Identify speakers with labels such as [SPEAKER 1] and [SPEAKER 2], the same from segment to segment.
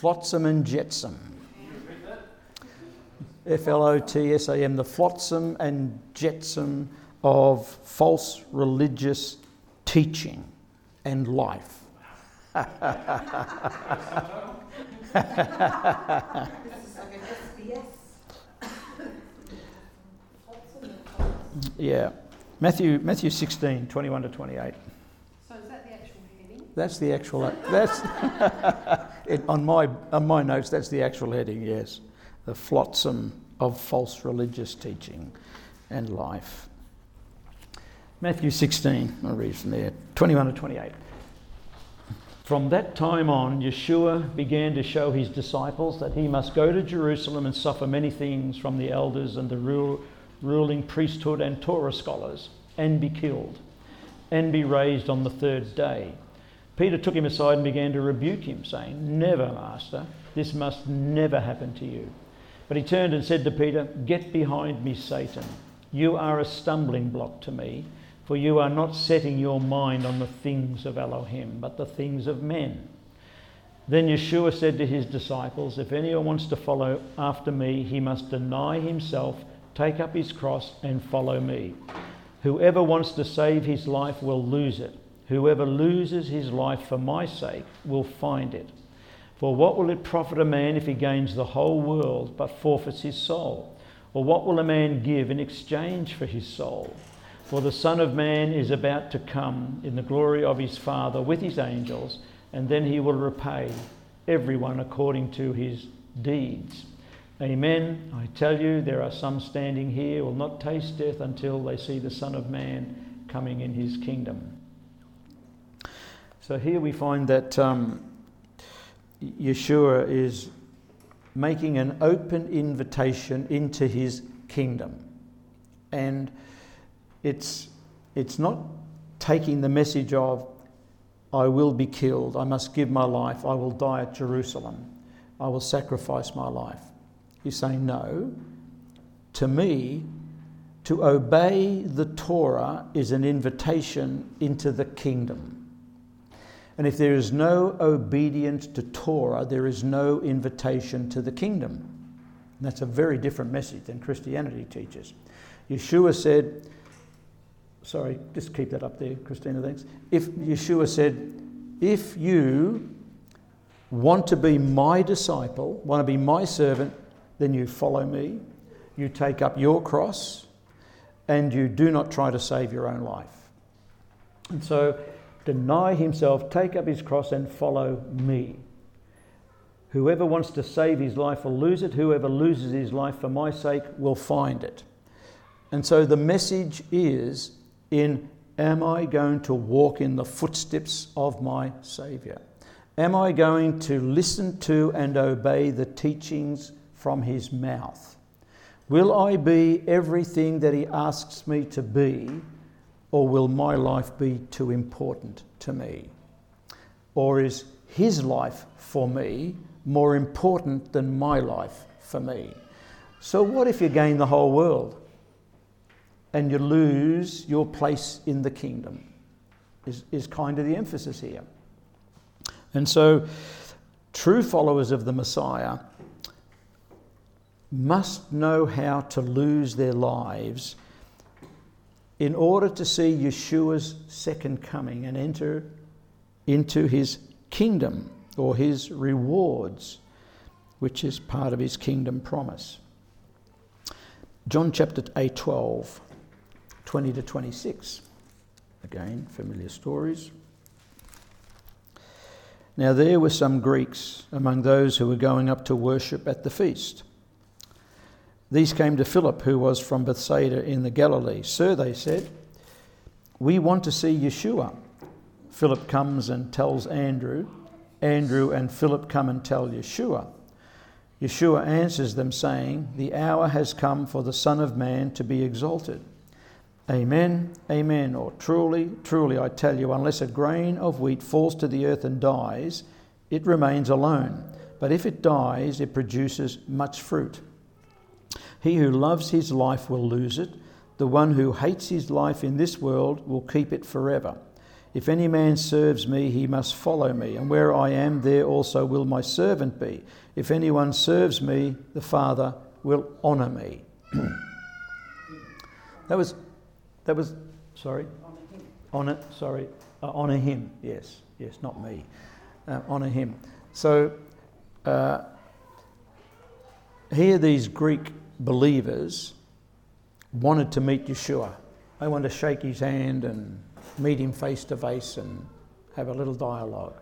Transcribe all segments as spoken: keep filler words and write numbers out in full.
[SPEAKER 1] Flotsam and jetsam. F L O T S A M, the flotsam and jetsam of false religious teaching and life. Yeah. Matthew Matthew sixteen, twenty-one to twenty-eight.
[SPEAKER 2] So is that the actual heading?
[SPEAKER 1] That's the actual that's it, on my on my notes that's the actual heading, yes. The flotsam of false religious teaching and life. Matthew sixteen, I'll read from there, twenty-one to twenty-eight. From that time on, Yeshua began to show his disciples that he must go to Jerusalem and suffer many things from the elders and the rule, ruling priesthood and Torah scholars, and be killed, and be raised on the third day. Peter took him aside and began to rebuke him, saying, "Never, Master, this must never happen to you." But he turned and said to Peter, "Get behind me, Satan. You are a stumbling block to me, for you are not setting your mind on the things of Elohim, but the things of men." Then Yeshua said to his disciples, "If anyone wants to follow after me, he must deny himself, take up his cross, and follow me. Whoever wants to save his life will lose it. Whoever loses his life for my sake will find it. For what will it profit a man if he gains the whole world but forfeits his soul? Or what will a man give in exchange for his soul? For the Son of Man is about to come in the glory of his Father with his angels, and then he will repay everyone according to his deeds. Amen. I tell you, there are some standing here who will not taste death until they see the Son of Man coming in his kingdom." So here we find that um, Yeshua is making an open invitation into his kingdom. And it's it's not taking the message of, I will be killed, I must give my life, I will die at Jerusalem, I will sacrifice my life. He's saying, no, to me, to obey the Torah is an invitation into the kingdom. And if there is no obedience to Torah, there is no invitation to the kingdom. And that's a very different message than Christianity teaches. Yeshua said, sorry, just keep that up there, Christina, thanks. If Yeshua said, if you want to be my disciple, want to be my servant, then you follow me, you take up your cross, and you do not try to save your own life. And so, deny himself, take up his cross, and follow me. Whoever wants to save his life will lose it. Whoever loses his life for my sake will find it. And so the message is in, am I going to walk in the footsteps of my Saviour? Am I going to listen to and obey the teachings from his mouth? Will I be everything that he asks me to be? Or will my life be too important to me? Or is his life for me more important than my life for me? So what if you gain the whole world and you lose your place in the kingdom? Is, is kind of the emphasis here. And so true followers of the Messiah must know how to lose their lives in order to see Yeshua's second coming and enter into his kingdom or his rewards, which is part of his kingdom promise. John chapter eight, twelve, twenty to twenty-six. Again, familiar stories. Now there were some Greeks among those who were going up to worship at the feast. These came to Philip, who was from Bethsaida in the Galilee. "Sir," they said, "we want to see Yeshua." Philip comes and tells Andrew. Andrew and Philip come and tell Yeshua. Yeshua answers them, saying, "The hour has come for the Son of Man to be exalted. Amen, amen, or truly, truly, I tell you, unless a grain of wheat falls to the earth and dies, it remains alone. But if it dies, it produces much fruit. He who loves his life will lose it. The one who hates his life in this world will keep it forever. If any man serves me, he must follow me, and where I am, there also will my servant be. If anyone serves me, the Father will honour me. that was, that was, sorry, honour, sorry, uh, honour him. Yes, yes, not me. Uh, honour him. So uh, here, these Greek believers wanted to meet Yeshua. They wanted to shake his hand and meet him face to face and have a little dialogue.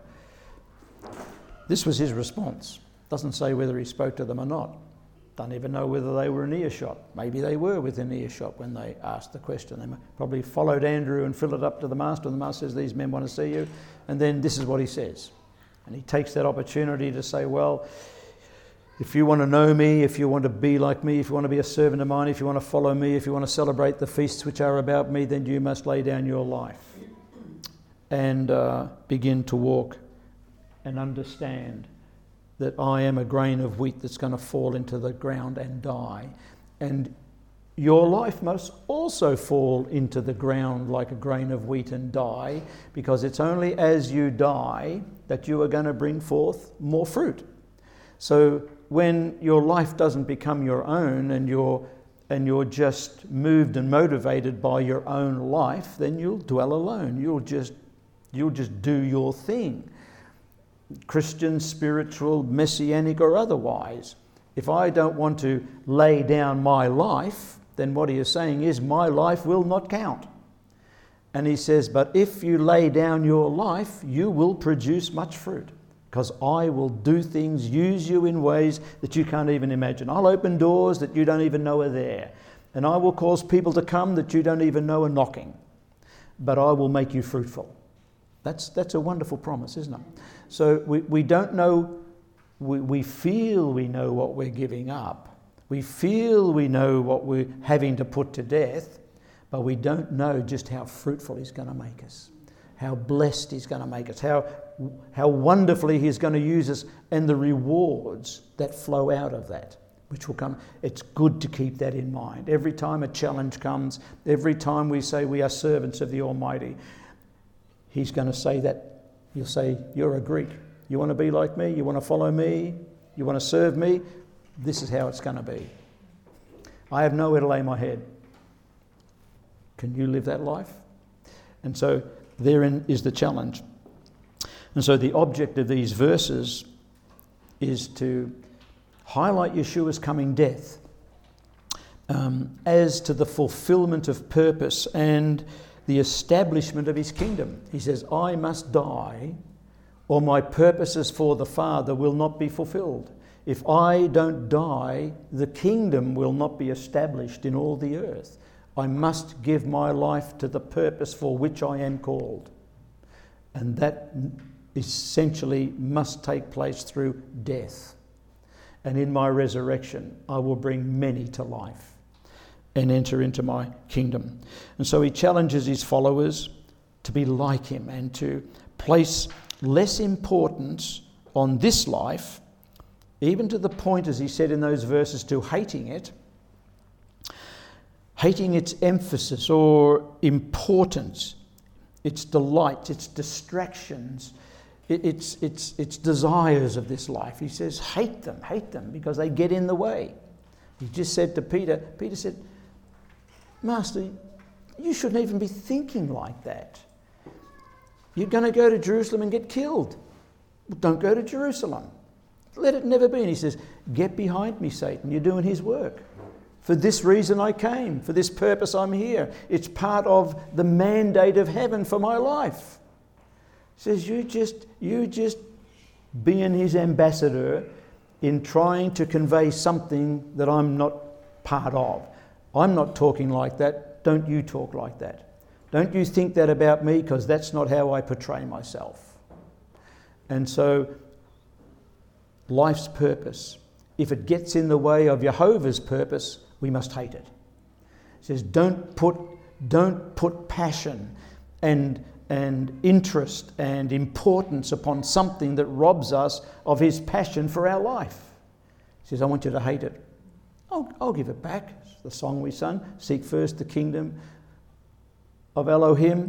[SPEAKER 1] This was his response. Doesn't say whether he spoke to them or not. Don't even know whether they were in earshot. Maybe they were within earshot when they asked the question. They probably followed Andrew and filled it up to the master, and the master says, these men want to see you. And then this is what he says. And he takes that opportunity to say, well, if you want to know me, if you want to be like me, if you want to be a servant of mine, if you want to follow me, if you want to celebrate the feasts which are about me, then you must lay down your life and uh, begin to walk and understand that I am a grain of wheat that's going to fall into the ground and die. And your life must also fall into the ground like a grain of wheat and die, because it's only as you die that you are going to bring forth more fruit. So when your life doesn't become your own and you're, and you're just moved and motivated by your own life, then you'll dwell alone. You'll just, you'll just do your thing. Christian, spiritual, messianic or otherwise. If I don't want to lay down my life, then what he is saying is my life will not count. And he says, but if you lay down your life, you will produce much fruit, because I will do things, use you in ways that you can't even imagine. I'll open doors that you don't even know are there. And I will cause people to come that you don't even know are knocking. But I will make you fruitful. That's that's a wonderful promise, isn't it? So we, we don't know, we, we feel we know what we're giving up. We feel we know what we're having to put to death, but we don't know just how fruitful he's going to make us, how blessed he's going to make us, how, how wonderfully he's going to use us, and the rewards that flow out of that, which will come. It's good to keep that in mind. Every time a challenge comes, every time we say we are servants of the Almighty, he's going to say that. He'll say, you're a Greek. You want to be like me? You want to follow me? You want to serve me? This is how it's going to be. I have nowhere to lay my head. Can you live that life? And so therein is the challenge. And so the object of these verses is to highlight Yeshua's coming death um, as to the fulfillment of purpose and the establishment of his kingdom. He says, I must die or my purposes for the Father will not be fulfilled. If I don't die, the kingdom will not be established in all the earth. I must give my life to the purpose for which I am called. And that essentially must take place through death. And in my resurrection, I will bring many to life and enter into my kingdom. And so he challenges his followers to be like him and to place less importance on this life, even to the point, as he said in those verses, to hating it, hating its emphasis or importance, its delight, its distractions, its, its, its desires of this life. He says, hate them, hate them, because they get in the way. He just said to Peter, Peter said, Master, you shouldn't even be thinking like that. You're going to go to Jerusalem and get killed. Don't go to Jerusalem. Let it never be. And he says, get behind me, Satan. You're doing his work. For this reason I came. For this purpose I'm here. It's part of the mandate of heaven for my life. He says, you just, you just being his ambassador in trying to convey something that I'm not part of. I'm not talking like that. Don't you talk like that. Don't you think that about me, because that's not how I portray myself. And so life's purpose, if it gets in the way of Jehovah's purpose, we must hate it. It says don't put, don't put passion and, and interest and importance upon something that robs us of his passion for our life. He says, I want you to hate it. I'll, I'll give it back. The song we sung, seek first the kingdom of Elohim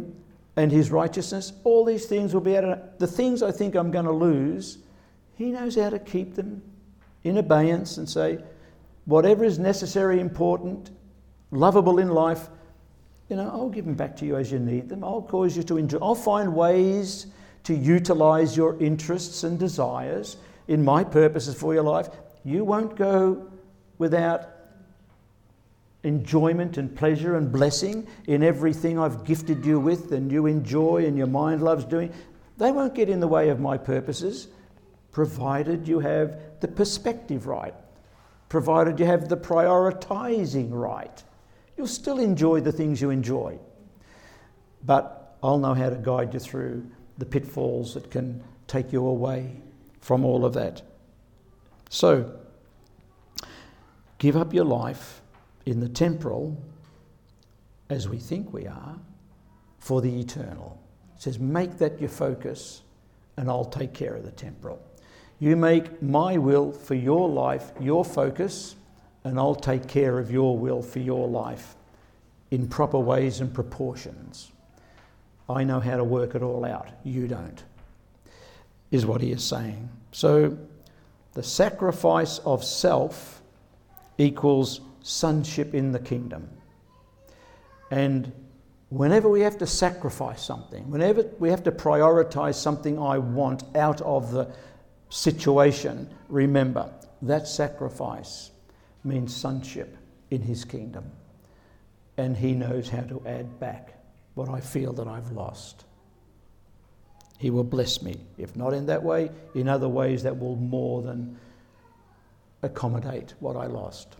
[SPEAKER 1] and his righteousness, all these things will be added. The things I think I'm going to lose, he knows how to keep them in abeyance and say, whatever is necessary, important, lovable in life, you know, I'll give them back to you as you need them. I'll cause you to enjoy. I'll find ways to utilise your interests and desires in my purposes for your life. You won't go without enjoyment and pleasure and blessing in everything I've gifted you with and you enjoy and your mind loves doing. They won't get in the way of my purposes, provided you have the perspective right, provided you have the prioritising right. You'll still enjoy the things you enjoy, but I'll know how to guide you through the pitfalls that can take you away from all of that. So, give up your life in the temporal, as we think we are, for the eternal. It says, make that your focus and I'll take care of the temporal. You make my will for your life your focus and I'll take care of your will for your life in proper ways and proportions. I know how to work it all out. You don't, is what he is saying. So the sacrifice of self equals sonship in the kingdom. And whenever we have to sacrifice something, whenever we have to prioritise something I want out of the situation, remember that sacrifice means sonship in his kingdom. And he knows how to add back what I feel that I've lost. He will bless me, if not in that way, in other ways that will more than accommodate what I lost.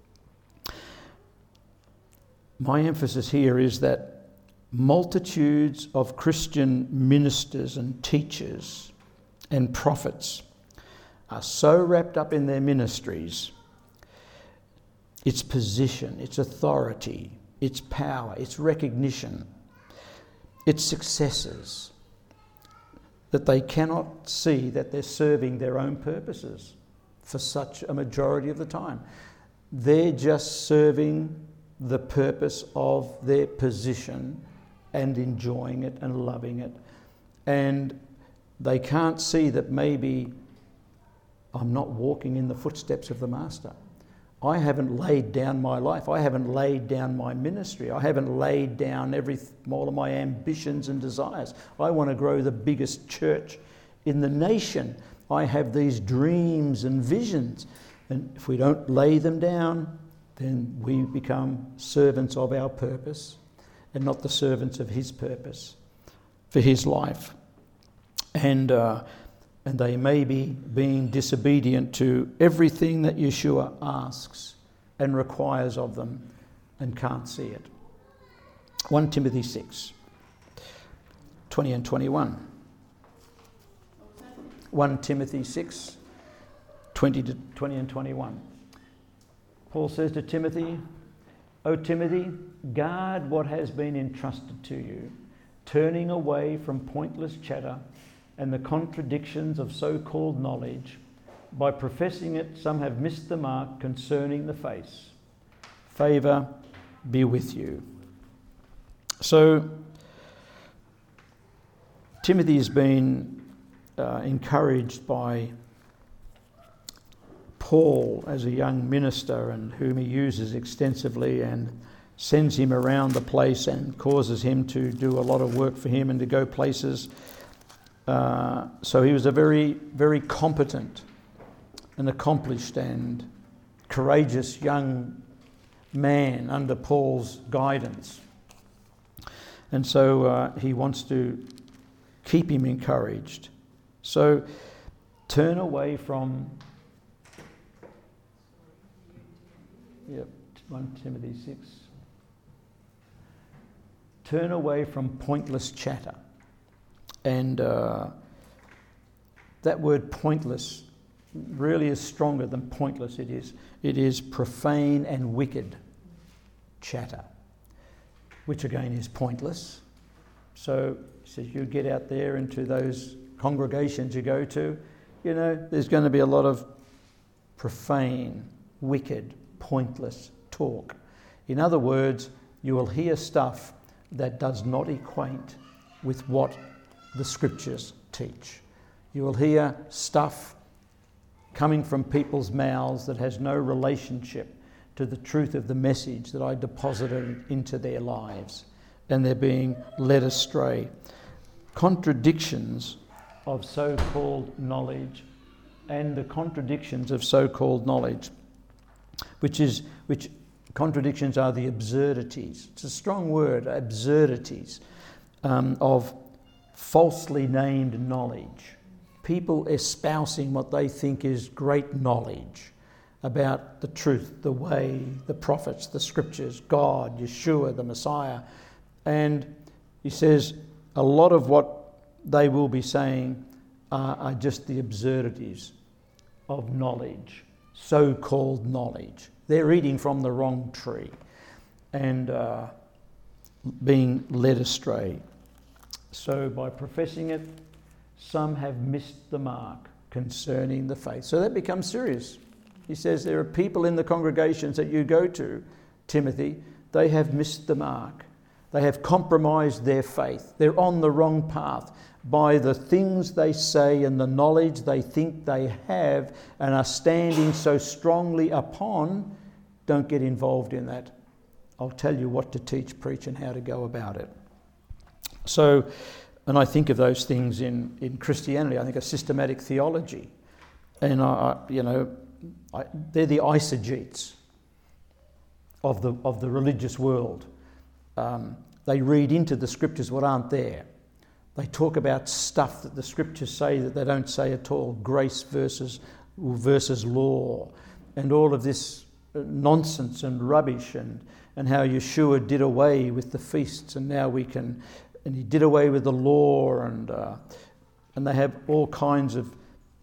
[SPEAKER 1] My emphasis here is that multitudes of Christian ministers and teachers and prophets are so wrapped up in their ministries, its position, its authority, its power, its recognition, its successes, that they cannot see that they're serving their own purposes for such a majority of the time. They're just serving the purpose of their position and enjoying it and loving it. And they can't see that maybe I'm not walking in the footsteps of the Master. I haven't laid down my life. I haven't laid down my ministry. I haven't laid down every all of my ambitions and desires. I want to grow the biggest church in the nation. I have these dreams and visions. And if we don't lay them down, then we become servants of our purpose and not the servants of his purpose for his life. And uh, and they may be being disobedient to everything that Yeshua asks and requires of them and can't see it. First Timothy six, twenty and twenty-one. First Timothy six, twenty to twenty and twenty-one. Paul says to Timothy, O Timothy, guard what has been entrusted to you, turning away from pointless chatter and the contradictions of so-called knowledge. By professing it, some have missed the mark concerning the faith. Favour be with you. So, Timothy has been uh, encouraged by Paul as a young minister, and whom he uses extensively and sends him around the place and causes him to do a lot of work for him and to go places. Uh, so he was a very, very competent and accomplished and courageous young man under Paul's guidance. And so uh, he wants to keep him encouraged. So turn away from, yep, First Timothy six. Turn away from pointless chatter. And uh, that word pointless really is stronger than pointless. It is, it is profane and wicked chatter, which again is pointless. So he says you get out there into those congregations you go to, you know, there's going to be a lot of profane, wicked, pointless talk. In other words, you will hear stuff that does not equate with what the scriptures teach. You will hear stuff coming from people's mouths that has no relationship to the truth of the message that I deposited into their lives, and they're being led astray. Contradictions of so-called knowledge, and the contradictions of so-called knowledge, which is which contradictions are the absurdities. It's a strong word, absurdities, um, of falsely named knowledge. People espousing what they think is great knowledge about the truth, the way, the prophets, the scriptures, God, Yeshua, the Messiah. And he says a lot of what they will be saying are, are just the absurdities of knowledge, so-called knowledge. They're eating from the wrong tree and uh, being led astray. So by professing it, some have missed the mark concerning the faith. So that becomes serious. He says there are people in the congregations that you go to, Timothy, they have missed the mark. They have compromised their faith. They're on the wrong path by the things they say and the knowledge they think they have and are standing so strongly upon. Don't get involved in that. I'll tell you what to teach, preach, and how to go about it. So, and I think of those things in, in Christianity. I think of systematic theology. And, I, you know, I, they're the eisegetes of the, of the religious world. Um, they read into the scriptures what aren't there. They talk about stuff that the scriptures say that they don't say at all. Grace versus, versus law. And all of this nonsense and rubbish, and, and how Yeshua did away with the feasts, and now we can... And he did away with the law, and uh, and they have all kinds of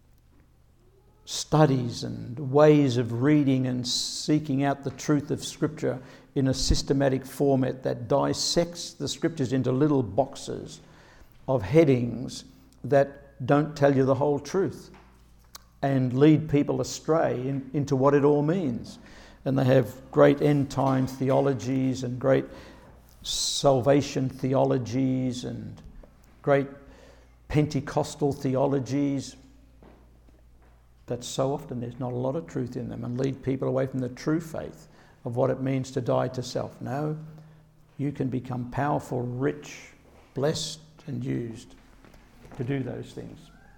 [SPEAKER 1] studies and ways of reading and seeking out the truth of Scripture in a systematic format that dissects the Scriptures into little boxes of headings that don't tell you the whole truth and lead people astray in, into what it all means. And they have great end-time theologies and great salvation theologies and great Pentecostal theologies that so often there's not a lot of truth in them and lead people away from the true faith of what it means to die to self. No, you can become powerful, rich, blessed and used to do those things.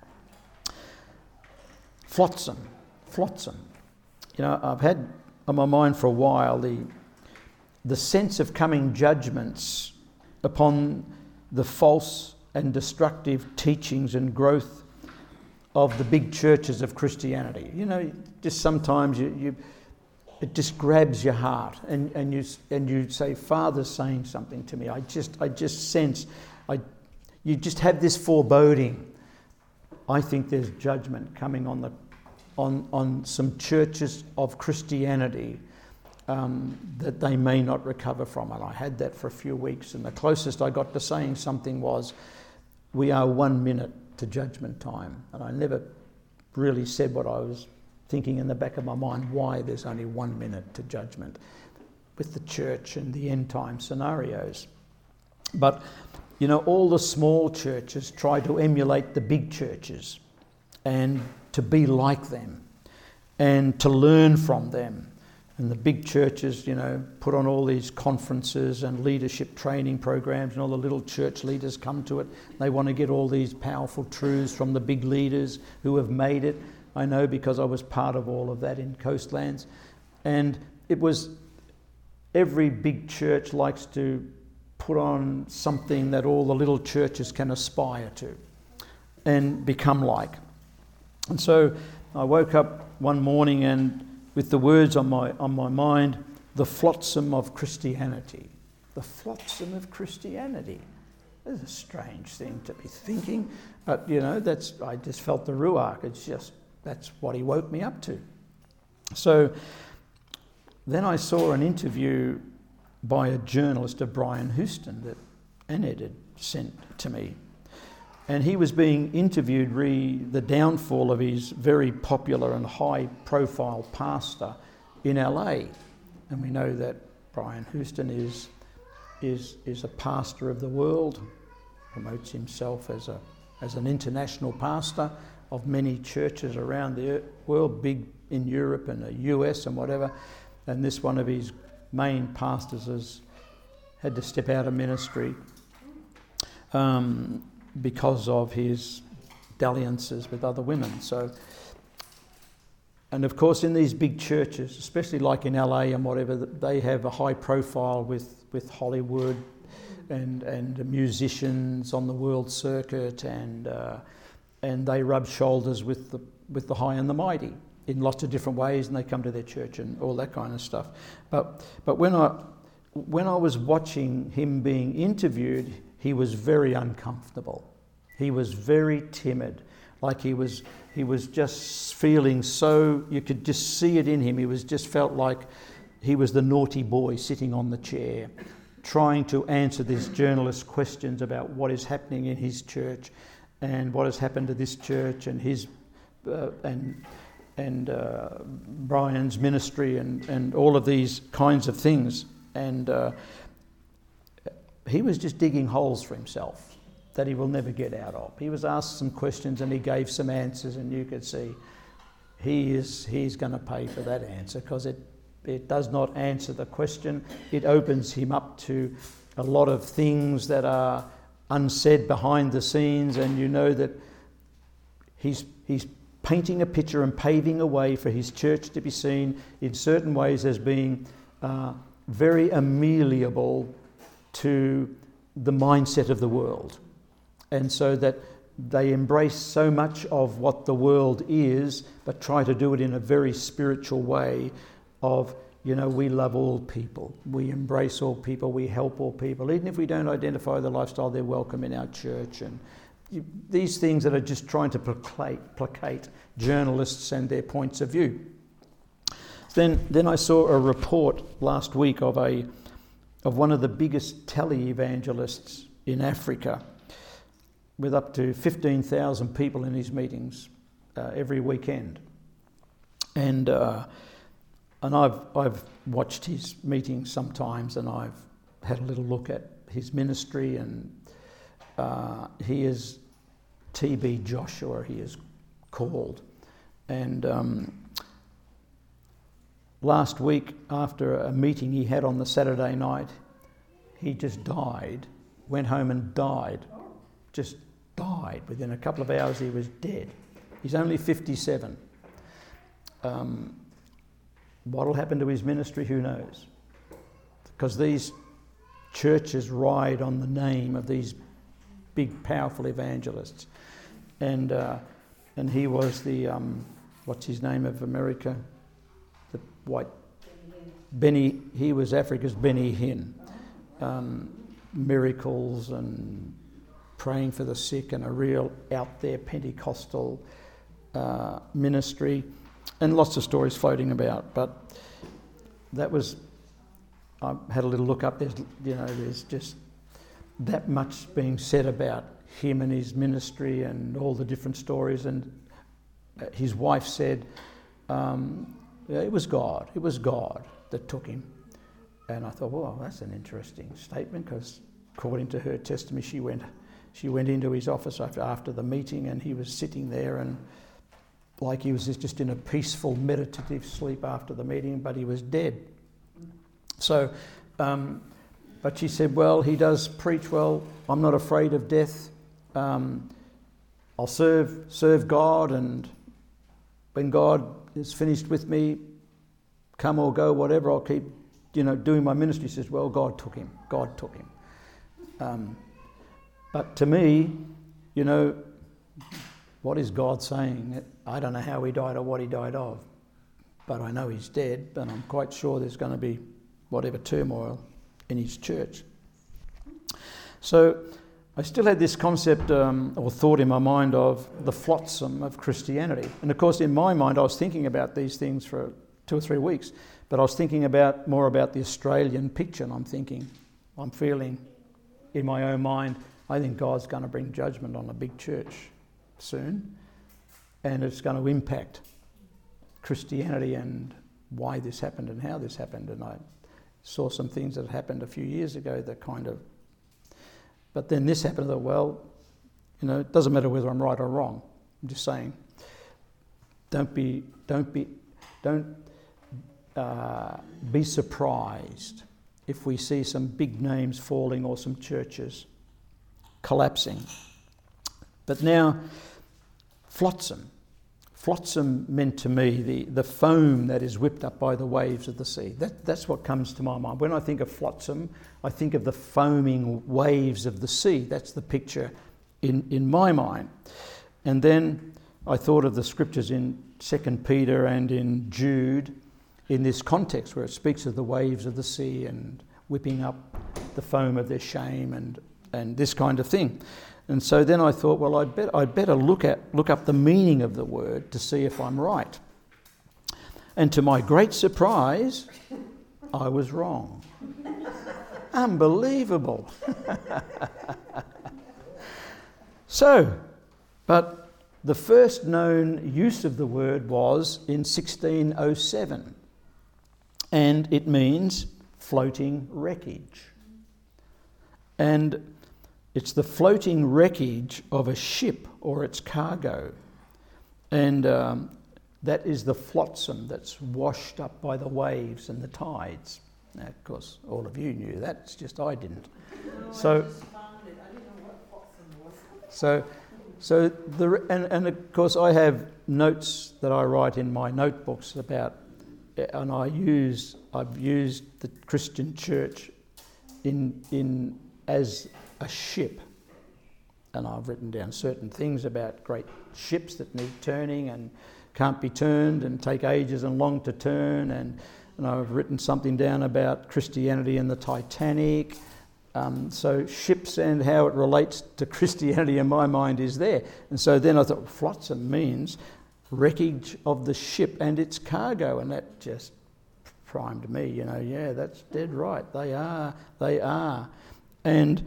[SPEAKER 1] Flotsam, flotsam. You know, I've had on my mind for a while the the sense of coming judgments upon the false and destructive teachings and growth of the big churches of Christianity. You know, just sometimes you, you it just grabs your heart, and, and you and you say, Father's saying something to me. I just I just sense, I you just have this foreboding. I think there's judgment coming on the on on some churches of Christianity. Um, that they may not recover from. And I had that for a few weeks, and the closest I got to saying something was, we are one minute to judgment time. And I never really said what I was thinking in the back of my mind, why there's only one minute to judgment with the church and the end time scenarios. But, you know, all the small churches try to emulate the big churches and to be like them and to learn from them. And the big churches, you know, put on all these conferences and leadership training programs, and all the little church leaders come to it. They want to get all these powerful truths from the big leaders who have made it. I know because I was part of all of that in Coastlands. And it was, every big church likes to put on something that all the little churches can aspire to and become like. And so I woke up one morning and with the words on my on my mind, the flotsam of Christianity. The flotsam of Christianity. It's a strange thing to be thinking, but you know, that's I just felt the ruach. It's just, that's what he woke me up to. So then I saw an interview by a journalist of Brian Houston that Annette had sent to me. And he was being interviewed re the downfall of his very popular and high-profile pastor in L A. And we know that Brian Houston is, is, is a pastor of the world, promotes himself as a as an international pastor of many churches around the world, big in Europe and the U S and whatever. And this one of his main pastors has had to step out of ministry um, because of his dalliances with other women. So, and of course, in these big churches, especially like in L A and whatever, they have a high profile with, with Hollywood and and musicians on the world circuit, and uh, and they rub shoulders with the with the high and the mighty in lots of different ways, and they come to their church and all that kind of stuff. But but when I when I was watching him being interviewed, he was very uncomfortable. He was very timid, like he was he was just feeling so, you could just see it in him. He was just felt like he was the naughty boy sitting on the chair, trying to answer these journalists' questions about what is happening in his church and what has happened to this church and his uh, and and uh, Brian's ministry and, and all of these kinds of things. And uh, he was just digging holes for himself that he will never get out of. He was asked some questions and he gave some answers, and you could see he is he's going to pay for that answer, because it it does not answer the question. It opens him up to a lot of things that are unsaid behind the scenes, and you know that he's he's painting a picture and paving a way for his church to be seen in certain ways as being uh, very amenable to the mindset of the world. And so that they embrace so much of what the world is, but try to do it in a very spiritual way of, you know, we love all people, we embrace all people, we help all people. Even if we don't identify the lifestyle, they're welcome in our church. And you, these things that are just trying to placate, placate journalists and their points of view. Then, then I saw a report last week of a of one of the biggest tele-evangelists in Africa, with up to fifteen thousand people in his meetings uh, every weekend. And uh, and I've I've watched his meetings sometimes, and I've had a little look at his ministry, and uh, he is T B Joshua, he is called. And um, last week, after a meeting he had on the Saturday night, he just died, went home and died. Just died. Within a couple of hours he was dead. He's only fifty-seven. Um, what'll happen to his ministry, who knows? Because these churches ride on the name of these big, powerful evangelists. And uh, and he was the, um, what's his name of America? The white... Benny, he was Africa's Benny Hinn. Um, miracles and praying for the sick, and a real out there Pentecostal uh, ministry, and lots of stories floating about. But that was, I had a little look up. There's, you know, there's just that much being said about him and his ministry and all the different stories. And his wife said, um, it was God. It was God that took him. And I thought, well, that's an interesting statement, because according to her testimony, she went. She went into his office after, after the meeting, and he was sitting there, and like he was just in a peaceful, meditative sleep after the meeting, but he was dead. So, um, but she said, well, he does preach well. I'm not afraid of death. Um, I'll serve serve God, and when God is finished with me, come or go, whatever, I'll keep, you know, doing my ministry. She says, well, God took him. God took him. Um, But to me, you know, what is God saying? I don't know how he died or what he died of, but I know he's dead, and I'm quite sure there's going to be whatever turmoil in his church. So I still had this concept um, or thought in my mind of the flotsam of Christianity. And of course, in my mind, I was thinking about these things for two or three weeks, but I was thinking about more about the Australian picture, and I'm thinking, I'm feeling in my own mind, I think God's going to bring judgment on a big church soon, and it's going to impact Christianity and why this happened and how this happened. And I saw some things that happened a few years ago that kind of But then this happened. I thought, well, you know, it doesn't matter whether I'm right or wrong. I'm just saying, don't be, don't be, don't uh, be surprised if we see some big names falling or some churches collapsing. But now, flotsam. Flotsam meant to me the, the foam that is whipped up by the waves of the sea. That, that's what comes to my mind. When I think of flotsam, I think of the foaming waves of the sea. That's the picture in, in my mind. And then I thought of the scriptures in Second Peter and in Jude in this context where it speaks of the waves of the sea and whipping up the foam of their shame and, and this kind of thing. And so then I thought, well, I'd, bet, I'd better look at look up the meaning of the word to see if I'm right. And to my great surprise, I was wrong. Unbelievable. So, but the first known use of the word was in sixteen oh seven, and it means floating wreckage. And it's the floating wreckage of a ship or its cargo. And um, that is the flotsam that's washed up by the waves and the tides. Now, of course, all of you knew that, it's just I didn't.
[SPEAKER 2] No,
[SPEAKER 1] so,
[SPEAKER 2] I just found it. I didn't know what flotsam was.
[SPEAKER 1] So, so the and, and of course I have notes that I write in my notebooks about, and I use I've used the Christian church in in as a ship, and I've written down certain things about great ships that need turning and can't be turned and take ages and long to turn, and, and I've written something down about Christianity and the Titanic. Um, so ships and how it relates to Christianity in my mind is there. And so then I thought, flotsam means wreckage of the ship and its cargo, and that just primed me, you know, yeah, that's dead right. They are, they are. And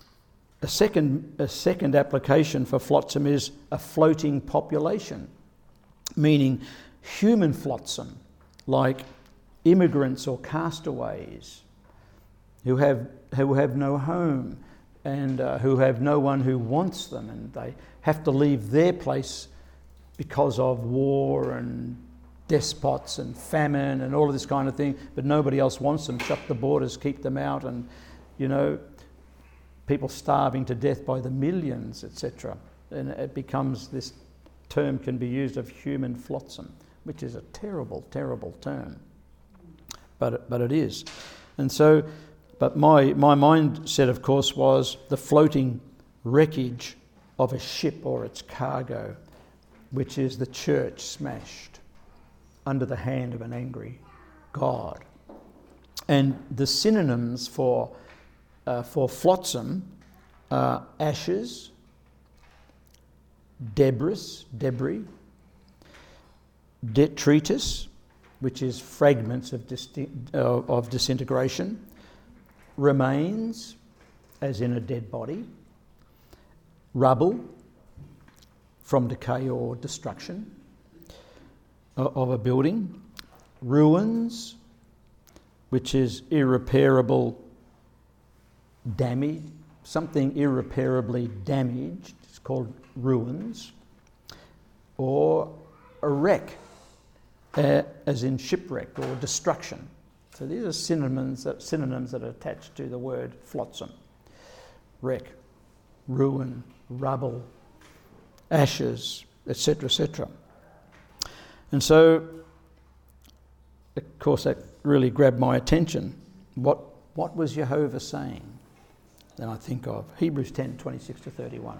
[SPEAKER 1] a second, a second application for flotsam is a floating population, meaning human flotsam, like immigrants or castaways who have who have no home and uh, who have no one who wants them, and they have to leave their place because of war and despots and famine and all of this kind of thing, but nobody else wants them. Shut the borders, keep them out, and, you know, people starving to death by the millions, et cetera. And it becomes, this term can be used of human flotsam, which is a terrible, terrible term. But it, but it is. And so, but my, my mindset, of course, was the floating wreckage of a ship or its cargo, which is the church smashed under the hand of an angry God. And the synonyms for uh, for flotsam are ashes, debris, debris, detritus, which is fragments of, disti- uh, of disintegration, remains, as in a dead body, rubble from decay or destruction of a building, ruins, which is irreparable damage, something irreparably damaged, it's called ruins, or a wreck, uh, as in shipwreck or destruction. So these are synonyms that, synonyms that are attached to the word flotsam. Wreck, ruin, rubble, ashes, et cetera, et cetera. And so, of course, that really grabbed my attention. What what was Jehovah saying? Then I think of Hebrews ten, twenty-six to thirty-one.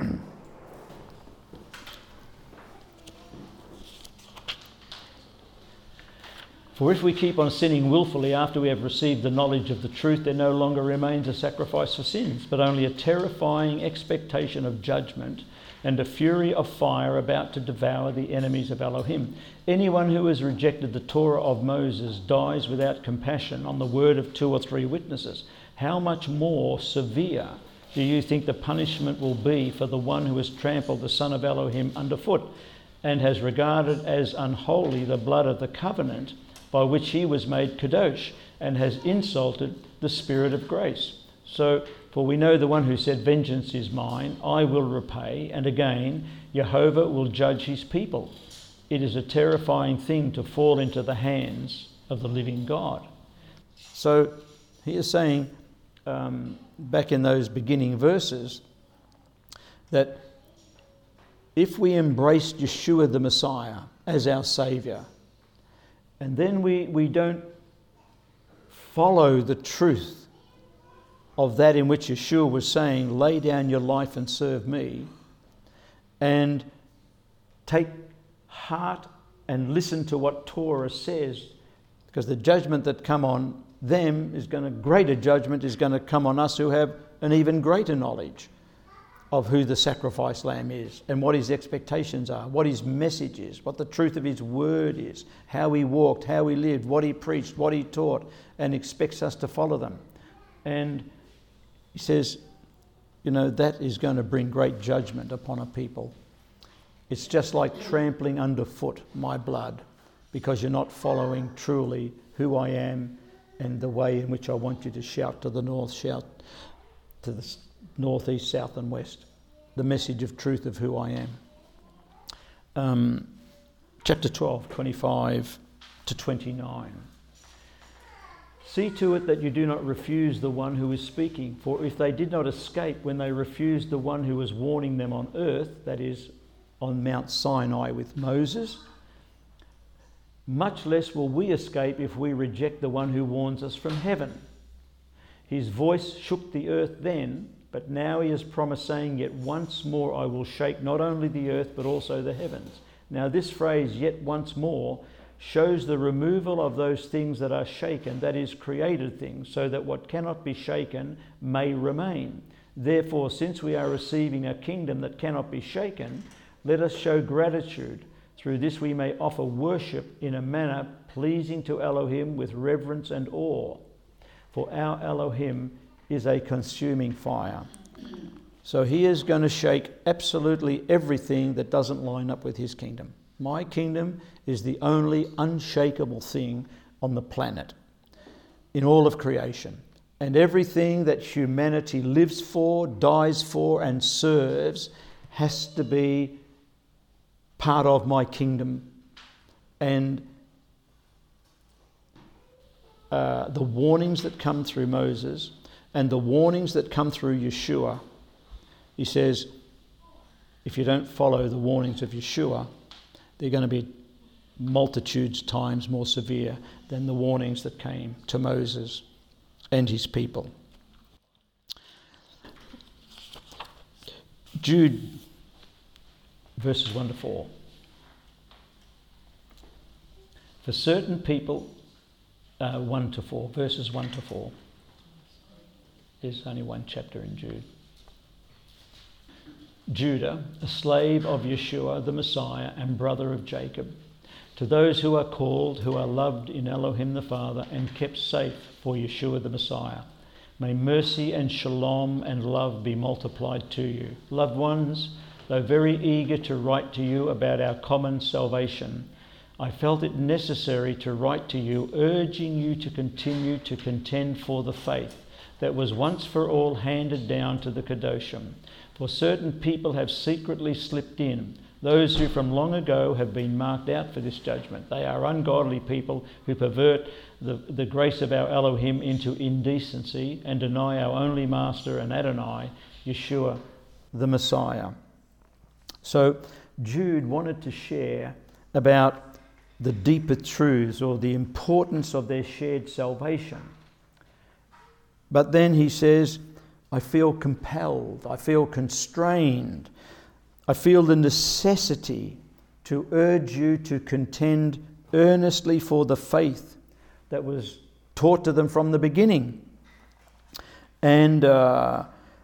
[SPEAKER 1] For if we keep on sinning willfully after we have received the knowledge of the truth, there no longer remains a sacrifice for sins, but only a terrifying expectation of judgment and a fury of fire about to devour the enemies of Elohim. Anyone who has rejected the Torah of Moses dies without compassion on the word of two or three witnesses. How much more severe do you think the punishment will be for the one who has trampled the Son of Elohim underfoot and has regarded as unholy the blood of the covenant by which he was made kadosh and has insulted the Spirit of grace? So
[SPEAKER 3] For we know the one who said, "Vengeance is mine, I will repay." And again, Jehovah will judge his people. It is a terrifying thing to fall into the hands of the living God.
[SPEAKER 1] So he is saying, um, back in those beginning verses, that if we embraced Yeshua the Messiah as our Saviour, and then we, we don't follow the truth of that in which Yeshua was saying, lay down your life and serve me, and take heart and listen to what Torah says, because the judgment that come on them is going to, greater judgment is going to come on us who have an even greater knowledge of who the sacrifice lamb is and what his expectations are, what his message is, what the truth of his word is, how he walked, how he lived, what he preached, what he taught, and expects us to follow them. And he says, you know, that is going to bring great judgment upon a people. It's just like trampling underfoot my blood, because you're not following truly who I am and the way in which I want you to shout to the north, shout to the north, east, south and west, the message of truth of who I am. Um, chapter twelve, twenty-five to twenty-nine. See to it that you do not refuse the one who is speaking, for if they did not escape when they refused the one who was warning them on earth, that is, on Mount Sinai with Moses, much less will we escape if we reject the one who warns us from heaven. His voice shook the earth then, but now he has promised, saying, yet once more I will shake not only the earth but also the heavens. Now this phrase, yet once more, shows the removal of those things that are shaken, that is, created things, so that what cannot be shaken may remain. Therefore, since we are receiving a kingdom that cannot be shaken, let us show gratitude. Through this we may offer worship in a manner pleasing to Elohim with reverence and awe. For our Elohim is a consuming fire. So he is going to shake absolutely everything that doesn't line up with his kingdom. My kingdom is the only unshakable thing on the planet, in all of creation. And everything that humanity lives for, dies for, and serves has to be part of my kingdom. And uh, the warnings that come through Moses and the warnings that come through Yeshua, he says, if you don't follow the warnings of Yeshua, they're going to be multitudes times more severe than the warnings that came to Moses and his people. Jude, verses one to four. For certain people, uh, one to four, verses one to four. There's only one chapter in Jude. Judah, a slave of Yeshua the Messiah and brother of Jacob, to those who are called, who are loved in Elohim the Father and kept safe for Yeshua the Messiah, may mercy and shalom and love be multiplied to you. Loved ones, though very eager to write to you about our common salvation, I felt it necessary to write to you, urging you to continue to contend for the faith that was once for all handed down to the Kedoshim. For certain people have secretly slipped in, those who from long ago have been marked out for this judgment. They are ungodly people who pervert the, the grace of our Elohim into indecency and deny our only Master and Adonai, Yeshua the Messiah. So Jude wanted to share about the deeper truths or the importance of their shared salvation. But then he says, I feel compelled, I feel constrained, I feel the necessity to urge you to contend earnestly for the faith that was taught to them from the beginning, and uh,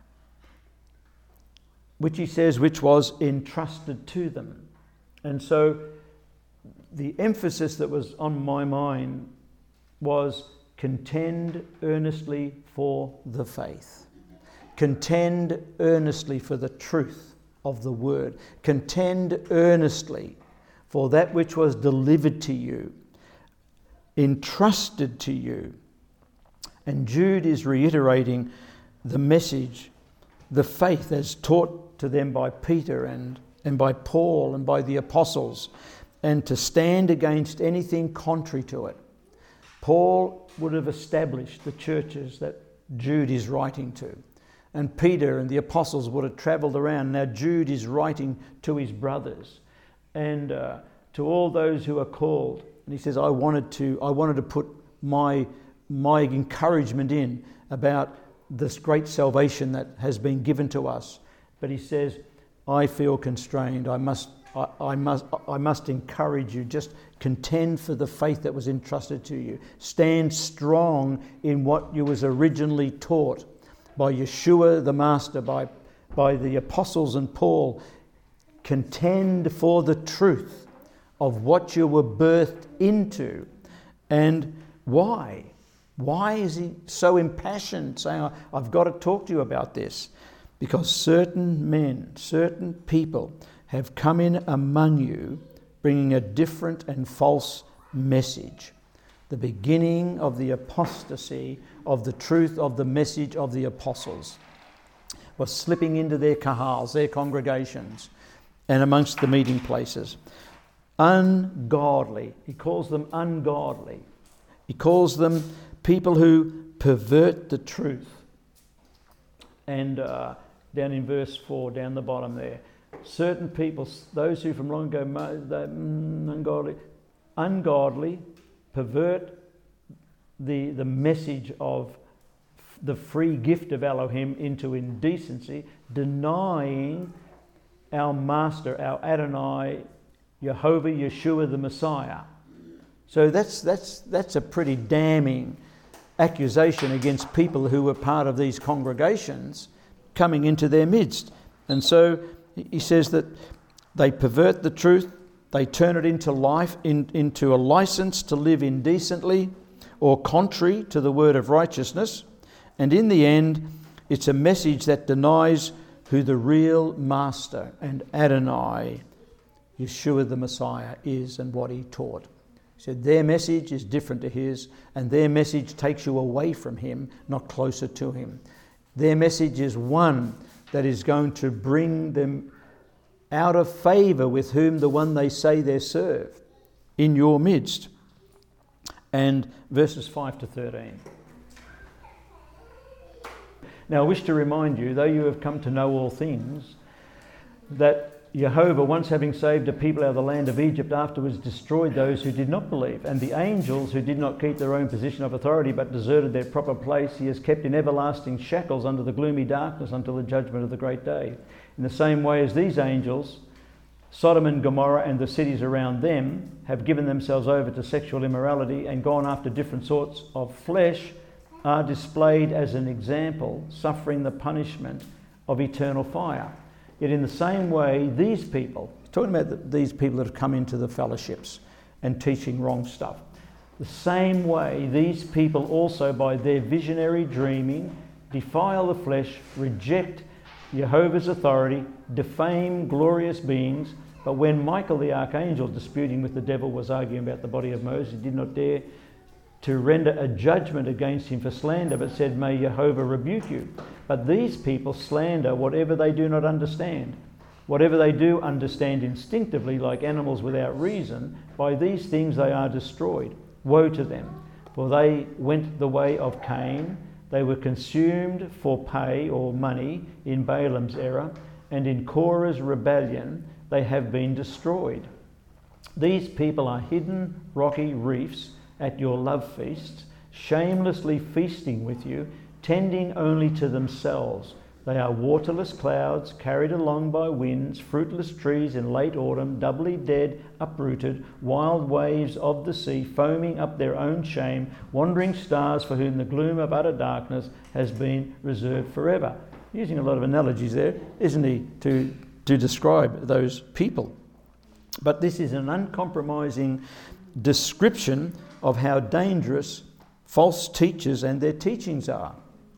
[SPEAKER 1] which he says, which was entrusted to them. And so the emphasis that was on my mind was contend earnestly for the faith. Contend earnestly for the truth of the word. Contend earnestly for that which was delivered to you, entrusted to you. And Jude is reiterating the message, the faith as taught to them by Peter and, and by Paul and by the apostles, and to stand against anything contrary to it. Paul would have established the churches that Jude is writing to. And Peter and the apostles would have travelled around. Now Jude is writing to his brothers and uh, to all those who are called. And he says, I wanted to, I wanted to put my, my encouragement in about this great salvation that has been given to us. But he says, I feel constrained. I must, I, I must, I must encourage you. Just contend for the faith that was entrusted to you. Stand strong in what you was originally taught by Yeshua the Master, by, by the apostles and Paul. Contend for the truth of what you were birthed into. And why? Why is he so impassioned, saying, I've got to talk to you about this? Because certain men, certain people have come in among you bringing a different and false message. The beginning of the apostasy of the truth of the message of the apostles was slipping into their kahals, their congregations, and amongst the meeting places. Ungodly. He calls them ungodly. He calls them people who pervert the truth. And uh, down in verse four, down the bottom there, certain people, those who from long ago, they, mm, ungodly, ungodly, pervert the, the message of the free gift of Elohim into indecency, denying our Master, our Adonai, Jehovah, Yeshua the Messiah. So that's that's that's a pretty damning accusation against people who were part of these congregations coming into their midst. And so he says that they pervert the truth, they turn it into life, in, into a license to live indecently or contrary to the word of righteousness. And in the end, it's a message that denies who the real Master and Adonai, Yeshua the Messiah, is and what he taught. He said their message is different to his, and their message takes you away from him, not closer to him. Their message is one that is going to bring them out of favour with whom the one they say they serve in your midst. And verses five to thirteen. Now I wish to remind you, though you have come to know all things, that Jehovah, once having saved a people out of the land of Egypt, afterwards destroyed those who did not believe. And the angels who did not keep their own position of authority but deserted their proper place, he has kept in everlasting shackles under the gloomy darkness until the judgment of the great day. In the same way as these angels, Sodom and Gomorrah and the cities around them have given themselves over to sexual immorality and gone after different sorts of flesh, are displayed as an example, suffering the punishment of eternal fire. Yet in the same way, these people, he's talking about the, these people that have come into the fellowships and teaching wrong stuff. The same way, these people also, by their visionary dreaming, defile the flesh, reject Jehovah's authority, defame glorious beings. But when Michael the archangel, disputing with the devil, was arguing about the body of Moses, he did not dare to render a judgment against him for slander, but said, may Jehovah rebuke you. But these people slander whatever they do not understand. Whatever they do understand instinctively, like animals without reason, by these things they are destroyed. Woe to them, for they went the way of Cain. They were consumed for pay or money in Balaam's error, and in Korah's rebellion they have been destroyed. These people are hidden rocky reefs at your love feasts, shamelessly feasting with you, tending only to themselves. They are waterless clouds carried along by winds, fruitless trees in late autumn, doubly dead, uprooted, wild waves of the sea, foaming up their own shame, wandering stars for whom the gloom of utter darkness has been reserved forever. Using a lot of analogies there, isn't he, to, to describe those people. But this is an uncompromising description of how dangerous false teachers and their teachings are.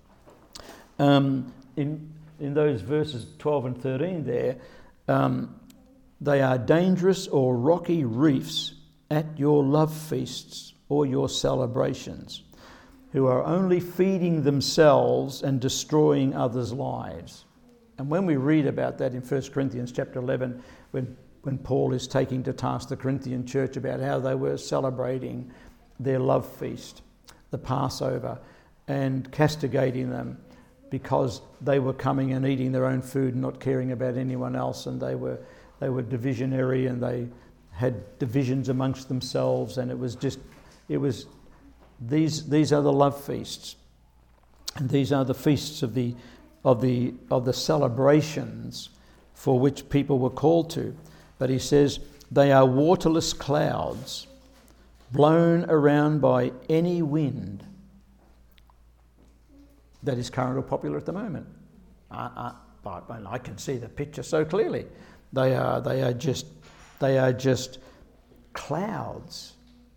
[SPEAKER 1] Um, in, in those verses twelve and thirteen there, um, they are dangerous or rocky reefs at your love feasts or your celebrations, who are only feeding themselves and destroying others' lives. And when we read about that in First Corinthians chapter eleven, when, when Paul is taking to task the Corinthian church about how they were celebrating their love feast, the Passover, and castigating them because they were coming and eating their own food and not caring about anyone else, and they were they were divisionary and they had divisions amongst themselves, and it was just it was these these are the love feasts, and these are the feasts of the of the of the celebrations for which people were called to. But he says they are waterless clouds blown around by any wind that is current or popular at the moment. Uh, uh, but I can see the picture so clearly. They are they are just they are just clouds,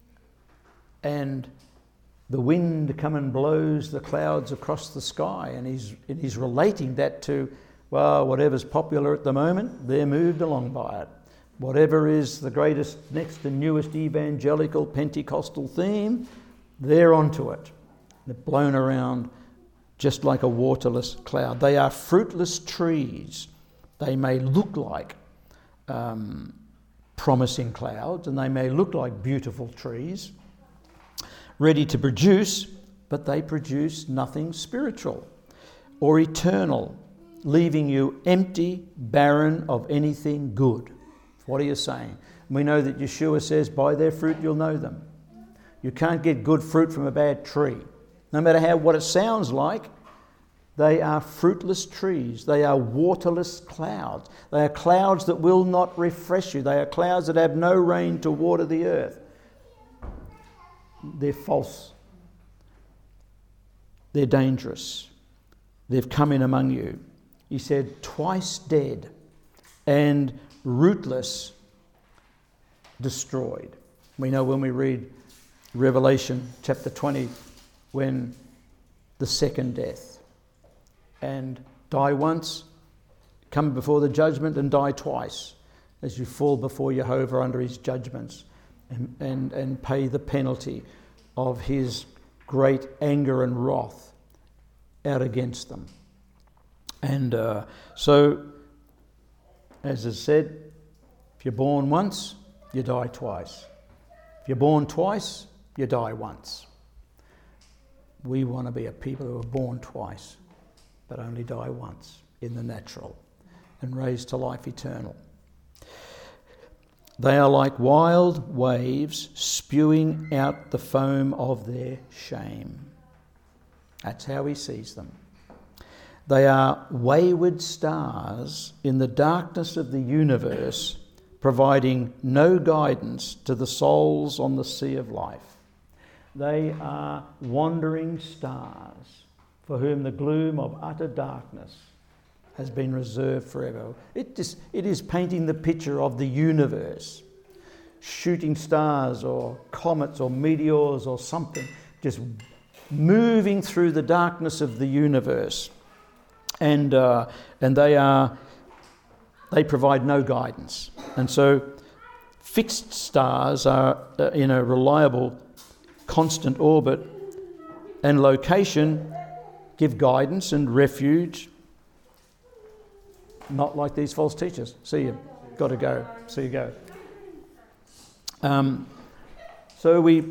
[SPEAKER 1] and the wind come and blows the clouds across the sky, and he's and he's relating that to, well, whatever's popular at the moment, they're moved along by it. Whatever is the greatest, next and newest evangelical Pentecostal theme, they're onto it. They're blown around just like a waterless cloud. They are fruitless trees. They may look like um, promising clouds, and they may look like beautiful trees, ready to produce, but they produce nothing spiritual or eternal, leaving you empty, barren of anything good. What are you saying? We know that Yeshua says, by their fruit you'll know them. You can't get good fruit from a bad tree. No matter how what it sounds like, they are fruitless trees. They are waterless clouds. They are clouds that will not refresh you. They are clouds that have no rain to water the earth. They're false. They're dangerous. They've come in among you. He said, twice dead and rootless, destroyed. We know when we read Revelation chapter twenty, when the second death, and die once, come before the judgment, and die twice as you fall before Jehovah under his judgments and, and, and pay the penalty of his great anger and wrath out against them. And uh, so, as is said, if you're born once, you die twice. If you're born twice, you die once. We want to be a people who are born twice, but only die once in the natural and raised to life eternal. They are like wild waves spewing out the foam of their shame. That's how he sees them. They are wayward stars in the darkness of the universe, providing no guidance to the souls on the sea of life. They are wandering stars for whom the gloom of utter darkness has been reserved forever. It, just, it is painting the picture of the universe. Shooting stars or comets or meteors or something, just moving through the darkness of the universe. And uh, and they are they provide no guidance. And so fixed stars are in a reliable, constant orbit and location, give guidance and refuge. Not like these false teachers. See you, got to go. See you go. Um, so we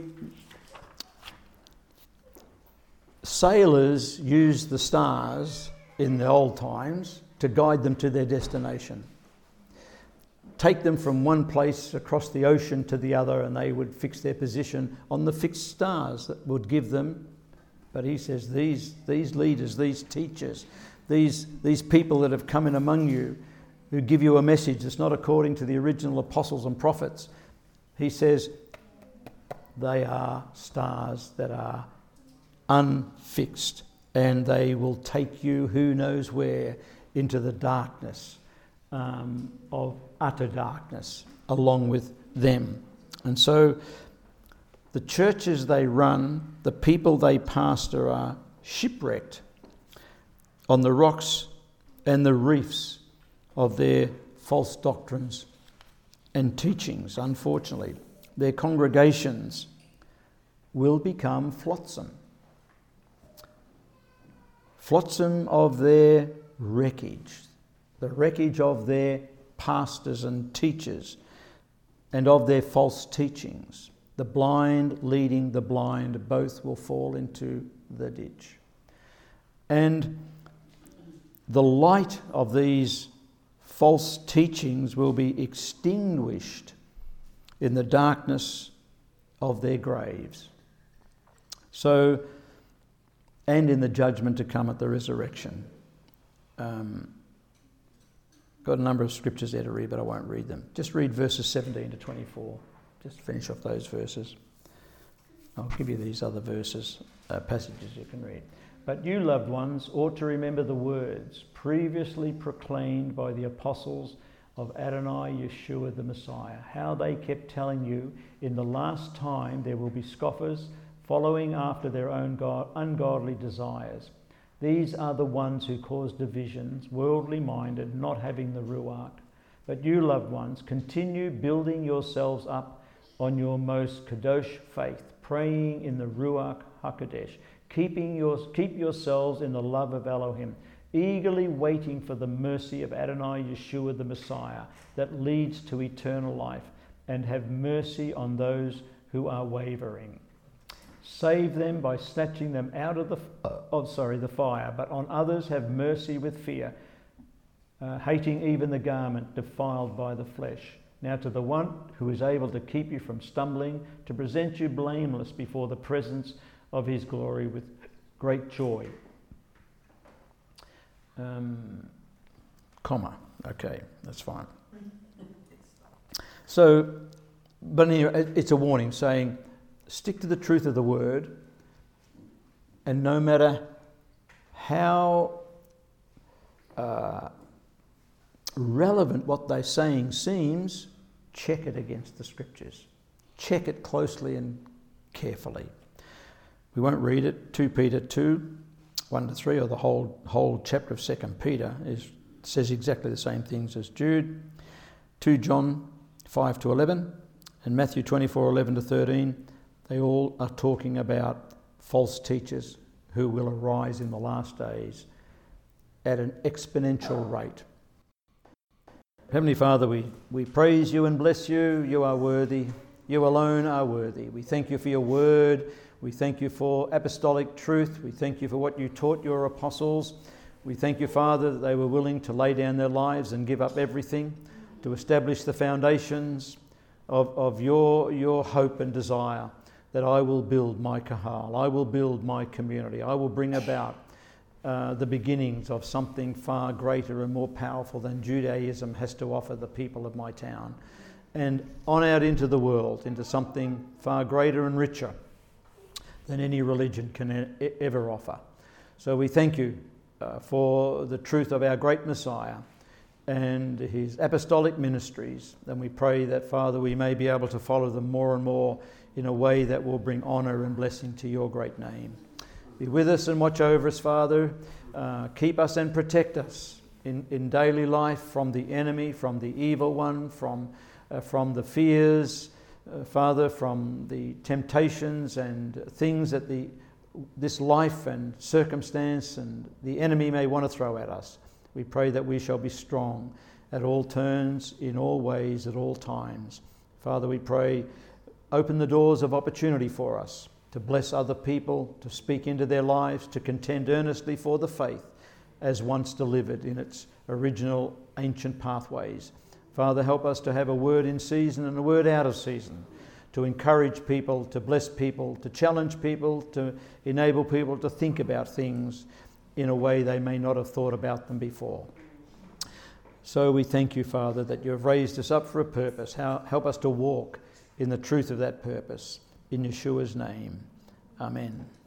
[SPEAKER 1] sailors used the stars in the old times to guide them to their destination. Take them from one place across the ocean to the other, and they would fix their position on the fixed stars that would give them. But he says these these leaders, these teachers, these these people that have come in among you, who give you a message that's not according to the original apostles and prophets, he says they are stars that are unfixed, and they will take you who knows where into the darkness um, of utter darkness along with them. And so the churches they run, the people they pastor are shipwrecked on the rocks and the reefs of their false doctrines and teachings. Unfortunately, their congregations will become flotsam. flotsam of their wreckage, the wreckage of their pastors and teachers and of their false teachings. The blind leading the blind, both will fall into the ditch. And the light of these false teachings will be extinguished in the darkness of their graves. So, and in the judgment to come at the resurrection. Um, got a number of scriptures there to read, but I won't read them. Just read verses seventeen to twenty-four. Just finish off those verses. I'll give you these other verses, uh, passages you can read. But you, loved ones, ought to remember the words previously proclaimed by the apostles of Adonai Yeshua the Messiah, how they kept telling you, in the last time there will be scoffers following after their own God, ungodly desires. These are the ones who cause divisions, worldly minded, not having the Ruach. But you, loved ones, continue building yourselves up on your most kadosh faith, praying in the Ruach HaKodesh, keeping your, keep yourselves in the love of Elohim, eagerly waiting for the mercy of Adonai Yeshua the Messiah that leads to eternal life, and have mercy on those who are wavering. Save them by snatching them out of the oh, sorry the fire, but on others have mercy with fear, uh, hating even the garment defiled by the flesh. Now to the one who is able to keep you from stumbling, to present you blameless before the presence of his glory with great joy. Um, comma. Okay, that's fine. So, but anyway, it's a warning saying, stick to the truth of the word, and no matter how uh, relevant what they're saying seems, check it against the scriptures. Check it closely and carefully. We won't read it. Second Peter two, one to three, or the whole whole chapter of Second Peter is says exactly the same things as Jude. Second John five to eleven, and Matthew twenty-four, eleven to thirteen. They all are talking about false teachers who will arise in the last days at an exponential rate. Heavenly Father, we, we praise you and bless you. You are worthy. You alone are worthy. We thank you for your word. We thank you for apostolic truth. We thank you for what you taught your apostles. We thank you, Father, that they were willing to lay down their lives and give up everything to establish the foundations of, of your, your hope and desire, that I will build my kahal, I will build my community, I will bring about uh, the beginnings of something far greater and more powerful than Judaism has to offer the people of my town, and on out into the world, into something far greater and richer than any religion can e- ever offer. So we thank you uh, for the truth of our great Messiah and his apostolic ministries, and we pray that, Father, we may be able to follow them more and more in a way that will bring honour and blessing to your great name. Be with us and watch over us, Father. Uh, keep us and protect us in, in daily life from the enemy, from the evil one, from, uh, from the fears, uh, Father, from the temptations and things that the this life and circumstance and the enemy may want to throw at us. We pray that we shall be strong at all turns, in all ways, at all times. Father, we pray, open the doors of opportunity for us to bless other people, to speak into their lives, to contend earnestly for the faith as once delivered in its original ancient pathways. Father, help us to have a word in season and a word out of season, to encourage people, to bless people, to challenge people, to enable people to think about things in a way they may not have thought about them before. So we thank you, Father, that you have raised us up for a purpose. How, help us to walk in the truth of that purpose. In Yeshua's name, amen.